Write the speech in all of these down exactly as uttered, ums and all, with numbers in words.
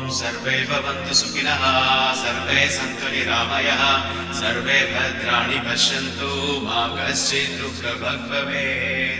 सर्वे भवन्तु सुखिनः सर्वे सन्तु निरामयः सर्वे भद्राणि पश्यन्तु मा कश्चित् दुःखभाग् भवेत्।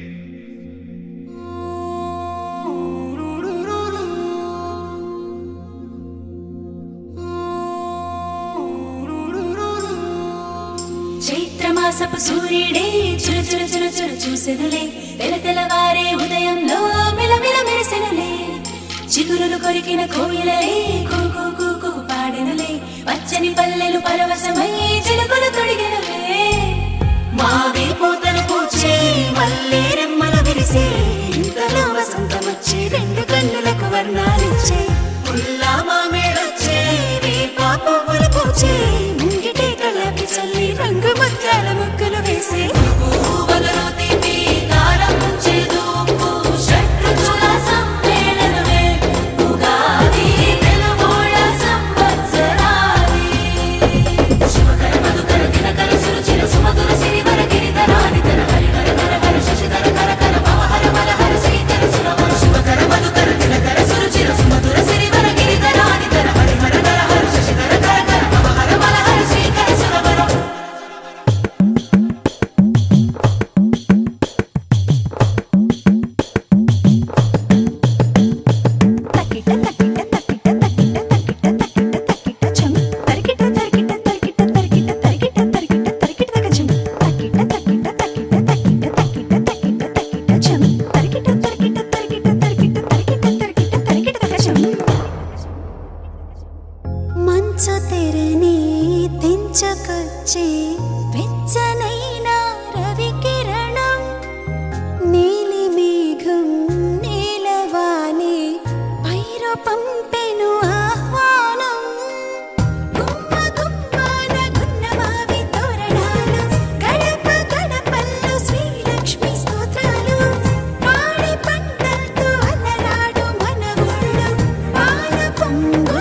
చైత్రమాసపు సూర్యుడే చుర చుర చుర చుర చూసెనులే తెల తెలవారే ఉదయంలో మిలమిల మెరిసెనులే చిగురులు కొరికిన కోయిలలే కూకు కూకు పాడెనులే పచ్చని పల్లెలు పరవశమై చిలుకలు తొడిగెనులే మావి పూతలు పూచే మల్లె రెమ్మలు విరిసే ఇంతలో వసంతమొచ్చి రెండు కన్నులకు వర్ణాలిచ్చే పుల్లా మామిడొచ్చే వేప పువ్వులు పూచే ముంగిటే కళ్ళకి చల్లి రంగు ముత్యాల ముగ్గులు వేసే పువ్వులలో తీపి కారం చేదు ఉప్పు షడ్రుచుల సమ్మేళనమే ఉగాది తెలుగోళ సంవత్సరాది శుభకర మధుకర దినకర సురుచిర సుమధుర సిరివర గిరిధరాని తన హరిహర ధర హర శశిధర కర కర భవహర బలహర శ్రీధర సురవర శుభకర మధుకర దినకర సురుచిర సుమధుర సిరివర గిరిధరాని తన హరిహర ధర హర శశిధర కర కర భవహర బలహర శ్రీధర సురవర మంచు తెరని తెంచుకొచ్చే వెచ్చనైన రవి కిరణం నీలి మేఘం నీలవానే పైరు పంపెను ఆహ్వానం గుమ్మ గుమ్మాన గున్నమావి తోరణాలు గడప గడపల్లో శ్రీలక్ష్మి స్తోత్రాలు పాడి పంటలతో అలరాడు మన ఊళ్ళో పాల పొంగుల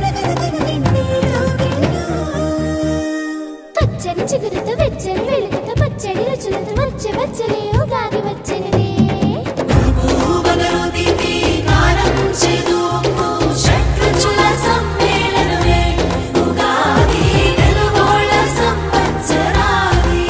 పచ్చని చిగురుతో వెచ్చని వెలుగుతో పచ్చడి రుచులతో వచ్చే వచ్చలే ఉగాది వచ్చనిదే పువ్వులలో తీపి కారం చేదు ఉప్పు షడ్రుచుల సమ్మేళనమే ఉగాది తెలుగోళ సంవత్సరాది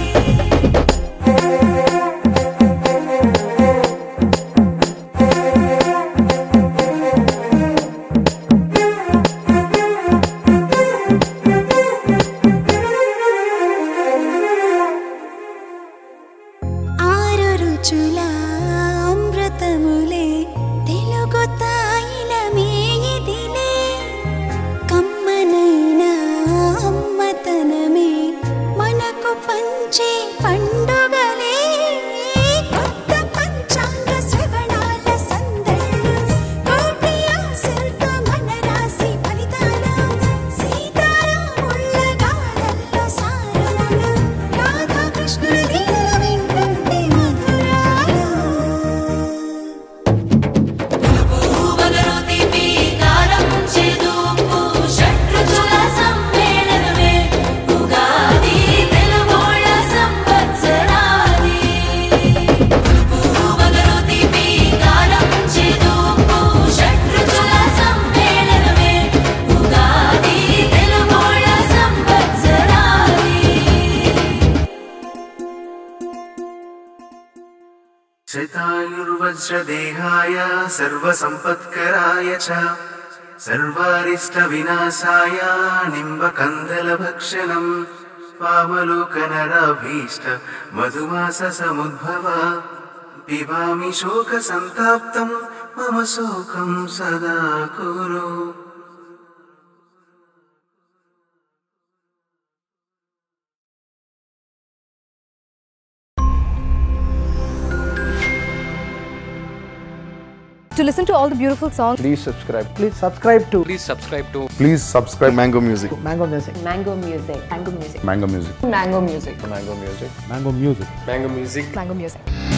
ఆరు రుచుల అమృతములే తెలుగు తాయిలమే ఇదిలే కమ్మనైన అమ్మతనమే మనకు పంచే పండుగలే కొత్త పంచాంగ శ్రవణాల సందళ్ళు కోటి ఆశలతో మన రాశి ఫలితాలు సీతారాముళ్ళ గాథల్లో సారములు రాధాకృష్ణుల లీలల వెంటుంటే మధురాలు పువ్వులలో తీపి కారం చేదు ఉప్పు షడ్రుచుల సమ్మేళనమే ఉగాది తెలుగోళ సంవత్సరాది పువ్వులలో తీపి కారం చేదు ఉప్పు షడ్రుచుల సమ్మేళనమే ఉగాది తెలుగోళ సంవత్సరాది శతాయుర్వజ్రదేహాయ సర్వసంపత్కరాయ చ సర్వారిష్టవినాశాయ నింబకందలభక్షణం పావలోకనరాభీష్ట మధుమాస సముద్భవ పిబామి శోకసంతాప్తం మమ శోకం సదా కురు. To listen to all the beautiful songs, Please subscribe. Please subscribe to Please subscribe to Please subscribe Mango Music. Mango Music. Mango Music, Mango Music, Mango Music. Mango Music, Mango Music. Mango Music. Mango Music. Mango Music.